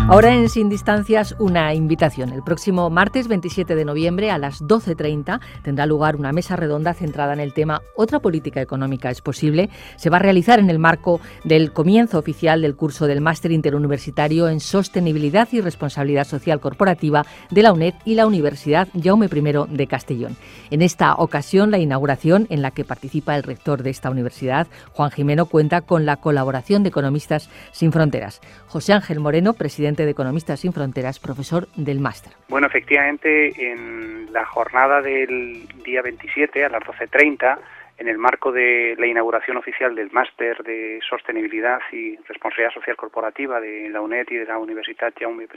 Ahora en Sin Distancias una invitación. El próximo martes 27 de noviembre a las 12:30 tendrá lugar una mesa redonda centrada en el tema ¿Otra política económica es posible? Se va a realizar en el marco del comienzo oficial del curso del Máster Interuniversitario en Sostenibilidad y Responsabilidad Social Corporativa de la UNED y la Universidad Jaume I de Castellón. En esta ocasión, la inauguración, en la que participa el rector de esta universidad, Juan Gimeno, cuenta con la colaboración de Economistas Sin Fronteras. José Ángel Moreno, presidente de Economistas Sin Fronteras, profesor del máster. Bueno, efectivamente, en la jornada del día 27 a las 12:30, en el marco de la inauguración oficial del máster de Sostenibilidad y Responsabilidad Social Corporativa de la UNED y de la Universidad Jaume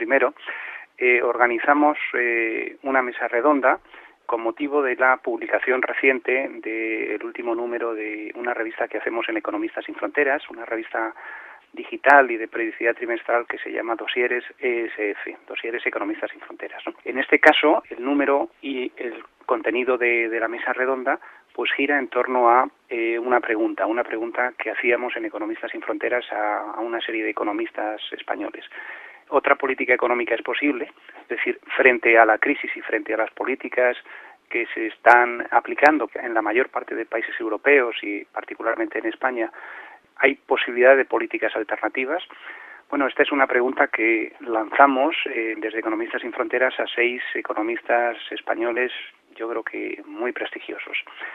I, organizamos una mesa redonda con motivo de la publicación reciente del último número de una revista que hacemos en Economistas Sin Fronteras, una revista digital y de periodicidad trimestral que se llama Dosieres ESF, Dosieres Economistas Sin Fronteras, ¿no? En este caso, el número y el contenido de la mesa redonda pues gira en torno a una pregunta que hacíamos en Economistas Sin Fronteras a una serie de economistas españoles. ¿Otra política económica es posible? Es decir, frente a la crisis y frente a las políticas que se están aplicando en la mayor parte de países europeos y particularmente en España, ¿hay posibilidad de políticas alternativas? Bueno, esta es una pregunta que lanzamos desde Economistas Sin Fronteras a 6 economistas españoles, yo creo que muy prestigiosos.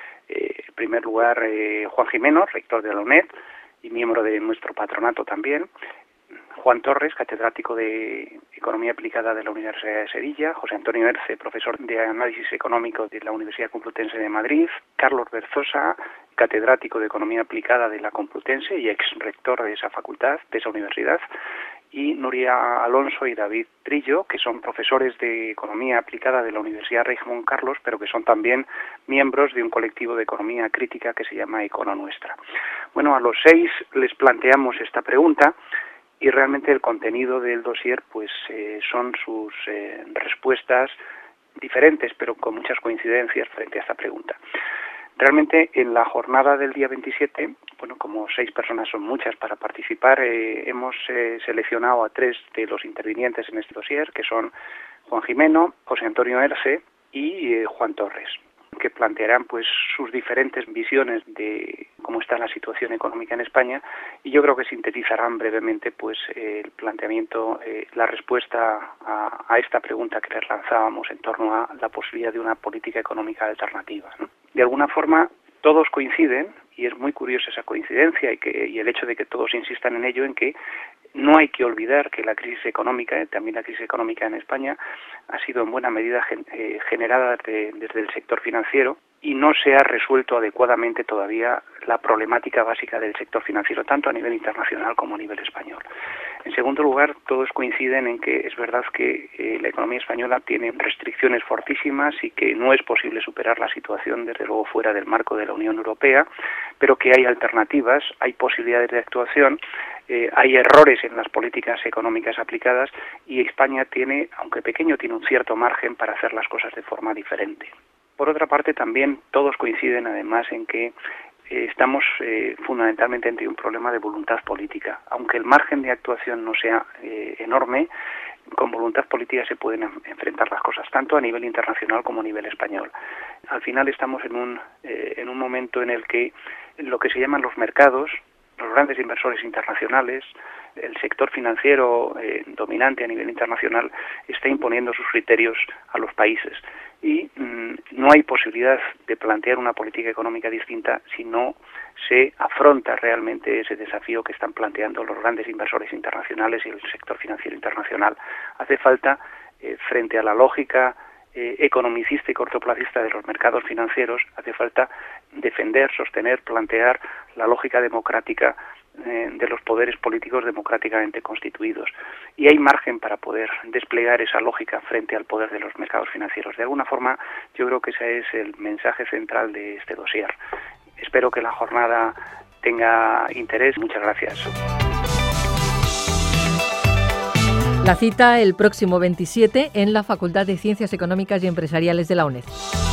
En primer lugar, Juan Gimeno, rector de la UNED y miembro de nuestro patronato también. Juan Torres, catedrático de Economía Aplicada de la Universidad de Sevilla. José Antonio Erce, profesor de Análisis Económico de la Universidad Complutense de Madrid. Carlos Berzosa, catedrático de Economía Aplicada de la Complutense y ex-rector de esa facultad, de esa universidad. Y Nuria Alonso y David Trillo, que son profesores de Economía Aplicada de la Universidad Rey Juan Carlos, pero que son también miembros de un colectivo de economía crítica que se llama Econo Nuestra. Bueno, a los 6 les planteamos esta pregunta y realmente el contenido del dossier pues son sus respuestas diferentes, pero con muchas coincidencias frente a esta pregunta. Realmente en la jornada del día 27, bueno, como 6 personas son muchas para participar, hemos seleccionado a 3 de los intervinientes en este dossier, que son Juan Gimeno, José Antonio Erce y Juan Torres, que plantearán pues sus diferentes visiones de cómo está la situación económica en España, y yo creo que sintetizarán brevemente pues el planteamiento, la respuesta a esta pregunta que les lanzábamos en torno a la posibilidad de una política económica alternativa, ¿no? De alguna forma todos coinciden, y es muy curiosa esa coincidencia y el hecho de que todos insistan en ello, en que no hay que olvidar que la crisis económica, también la crisis económica en España, ha sido en buena medida generada desde el sector financiero y no se ha resuelto adecuadamente todavía la problemática básica del sector financiero, tanto a nivel internacional como a nivel español. En segundo lugar, todos coinciden en que es verdad que la economía española tiene restricciones fortísimas y que no es posible superar la situación, desde luego, fuera del marco de la Unión Europea, pero que hay alternativas, hay posibilidades de actuación, hay errores en las políticas económicas aplicadas y España tiene, aunque pequeño, tiene un cierto margen para hacer las cosas de forma diferente. Por otra parte, también todos coinciden además en que estamos fundamentalmente ante un problema de voluntad política. Aunque el margen de actuación no sea enorme, con voluntad política se pueden enfrentar las cosas, tanto a nivel internacional como a nivel español. Al final estamos en un momento en el que lo que se llaman los mercados, los grandes inversores internacionales, el sector financiero dominante a nivel internacional está imponiendo sus criterios a los países y no hay posibilidad de plantear una política económica distinta si no se afronta realmente ese desafío que están planteando los grandes inversores internacionales y el sector financiero internacional. Hace falta, frente a la lógica economicista y cortoplacista de los mercados financieros, hace falta defender, sostener, plantear la lógica democrática de los poderes políticos democráticamente constituidos. Y hay margen para poder desplegar esa lógica frente al poder de los mercados financieros. De alguna forma, yo creo que ese es el mensaje central de este dossier. Espero que la jornada tenga interés. Muchas gracias. La cita el próximo 27 en la Facultad de Ciencias Económicas y Empresariales de la UNED.